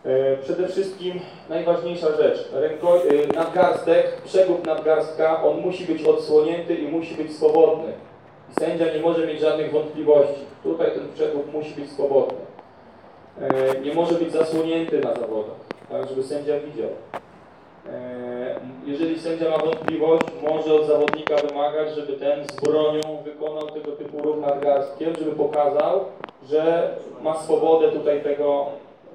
Przede wszystkim najważniejsza rzecz, nadgarstek, przegub nadgarstka, on musi być odsłonięty i musi być swobodny. I sędzia nie może mieć żadnych wątpliwości. Tutaj ten przegub musi być swobodny. Nie może być zasłonięty na zawodach, tak, żeby sędzia widział. Jeżeli sędzia ma wątpliwość, może od zawodnika wymagać, żeby ten z bronią wykonał tego typu ruch nadgarstkiem, żeby pokazał, że ma swobodę tutaj tego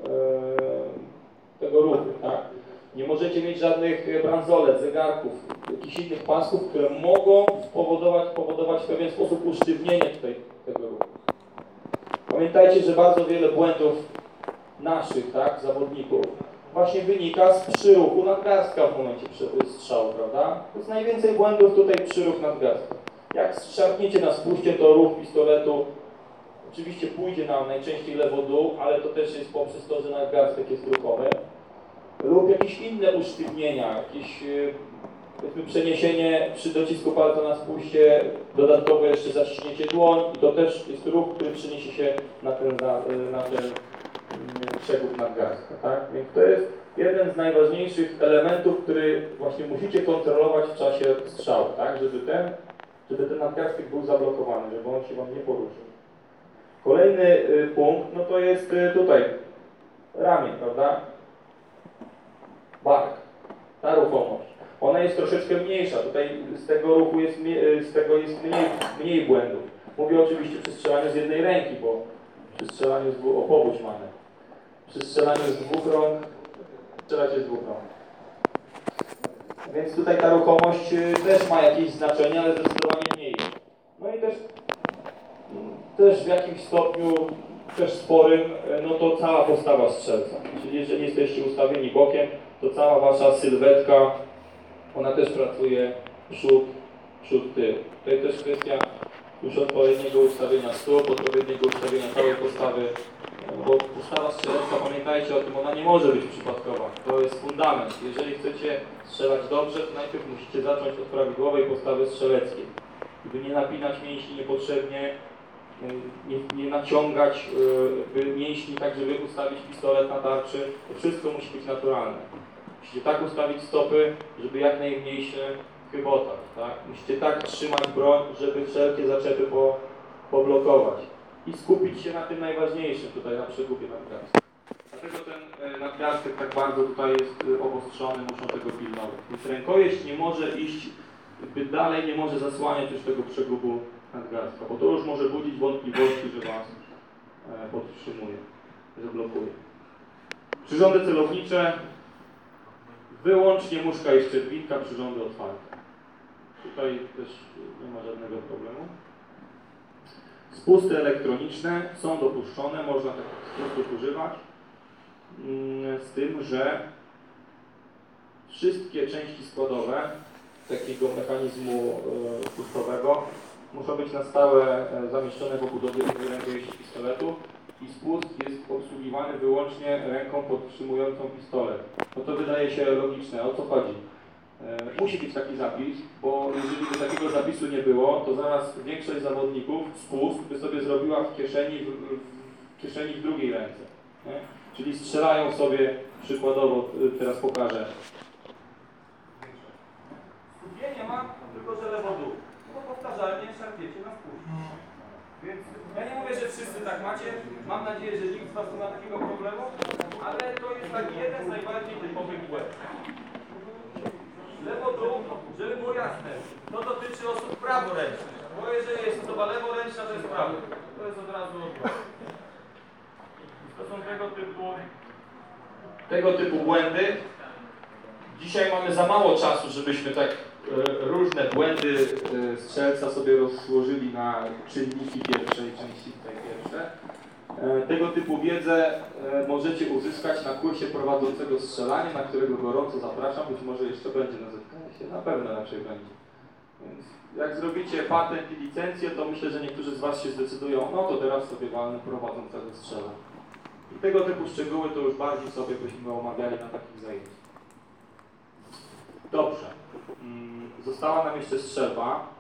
ruchu. Tak? Nie możecie mieć żadnych bransolet, zegarków, jakichś innych pasków, które mogą powodować w pewien sposób usztywnienie tego ruchu. Pamiętajcie, że bardzo wiele błędów naszych, tak, zawodników właśnie wynika z przyruchu nadgarstka w momencie strzału, prawda? To jest najwięcej błędów tutaj przyruch nadgarstka. Jak szarpniecie na spuście, to ruch pistoletu oczywiście pójdzie nam najczęściej lewo-dół, ale to też jest poprzez to, że nadgarstek jest ruchomy. Lub jakieś inne usztywnienia, jakieś powiedzmy przeniesienie przy docisku palca na spuście, dodatkowo jeszcze zaciśnięcie dłoń i to też jest ruch, który przeniesie się na ten przegub nadgarstka, tak? Więc to jest jeden z najważniejszych elementów, który właśnie musicie kontrolować w czasie strzału, tak? Żeby ten nadgarstek był zablokowany, żeby on się wam nie poruszył. Kolejny punkt, no to jest tutaj ramię, prawda? Bark, ta ruchomość. Ona jest troszeczkę mniejsza, tutaj z tego ruchu jest, mniej błędów. Mówię oczywiście przy strzelaniu z jednej ręki, bo przy strzelaniu z powódź mamy. Przy strzelaniu z dwóch rąk, strzelacie z dwóch rąk. Więc tutaj ta ruchomość też ma jakieś znaczenie, ale zdecydowanie mniej. No i też w jakimś stopniu, też sporym, no to cała postawa strzelca. Czyli jeżeli jesteście ustawieni bokiem, to cała wasza sylwetka, ona też pracuje przód, tył. Tutaj też kwestia już odpowiedniego ustawienia stóp, odpowiedniego ustawienia całej postawy, bo postawa strzelecka, pamiętajcie o tym, ona nie może być przypadkowa. To jest fundament. Jeżeli chcecie strzelać dobrze, to najpierw musicie zacząć od prawidłowej postawy strzeleckiej. By nie napinać mięśni niepotrzebnie, nie naciągać mięśni tak, żeby ustawić pistolet na tarczy. To wszystko musi być naturalne. Musicie tak ustawić stopy, żeby jak najmniej się chybotać. Tak? Musicie tak trzymać broń, żeby wszelkie zaczepy poblokować. I skupić się na tym najważniejszym, tutaj na przegubie nadgarstka. Dlatego ten nadgarstek tak bardzo tutaj jest obostrzony, muszą tego pilnować. Więc rękojeść nie może iść zbyt dalej, nie może zasłaniać już tego przegubu nadgarstka, bo to już może budzić wątpliwości, że was podtrzymuje, że blokuje. Przyrządy celownicze, wyłącznie muszka i szczerbinka, przyrządy otwarte. Tutaj też nie ma żadnego problemu. Spusty elektroniczne są dopuszczone, można takich spustów używać, z tym, że wszystkie części składowe takiego mechanizmu spustowego muszą być na stałe zamieszczone w obudowie rękojeści pistoletu i spust jest obsługiwany wyłącznie ręką podtrzymującą pistolet. No to wydaje się logiczne. O co chodzi? Musi być taki zapis, bo jeżeli by takiego zapisu nie było, to zaraz większość zawodników spust by sobie zrobiła w kieszeni w drugiej ręce. Nie? Czyli strzelają sobie, przykładowo, teraz pokażę. Skupienie ma tylko, że lewo-dół. To powtarzalnie szarpiecie na spust. Więc ja nie mówię, że wszyscy tak macie. Mam nadzieję, że nikt z was nie ma takiego problemu, ale to jest taki jeden z najbardziej typowych błędów. Lewo-dół, żeby było jasne, to dotyczy osób praworęcznych, bo jeżeli jest osoba leworęczna, to jest prawo. To jest od razu odwrotnie. To są tego typu błędy. Dzisiaj mamy za mało czasu, żebyśmy tak różne błędy strzelca sobie rozłożyli na czynniki pierwszej części tutaj pierwsze. Tego typu wiedzę możecie uzyskać na kursie prowadzącego strzelanie, na którego gorąco zapraszam. Być może jeszcze będzie na ZKS-ie, na pewno raczej będzie. Więc jak zrobicie patent i licencję, to myślę, że niektórzy z was się zdecydują, no to teraz sobie walnę prowadzącego strzela. I tego typu szczegóły to już bardziej sobie byśmy omawiali na takich zajęciach. Dobrze. Została nam jeszcze strzelba.